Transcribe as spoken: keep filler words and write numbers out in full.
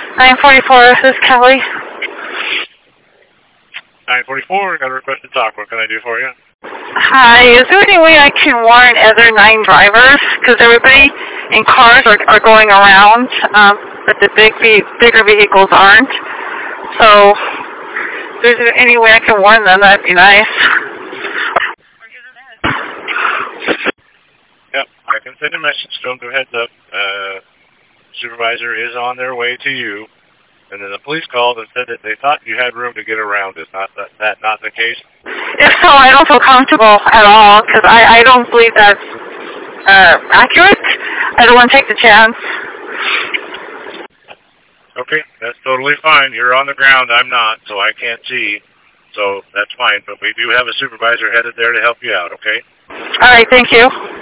nine forty-four, this is Kelly. nine forty-four, got a request to talk. What can I do for you? Hi, is there any way I can warn other nine drivers? Because everybody in cars are, are going around, um, but the big, bigger vehicles aren't. So, if there's any way I can warn them, that'd be nice. Yep, I can send a message to them to heads up. Uh, supervisor is on their way to you. And then the police called and said that they thought you had room to get around. Is not that, that not the case? If so, I don't feel comfortable at all because I, I don't believe that's uh, accurate. I don't want to take the chance. Okay, that's totally fine. You're on the ground. I'm not, so I can't see. So that's fine. But we do have a supervisor headed there to help you out, okay? All right, thank you.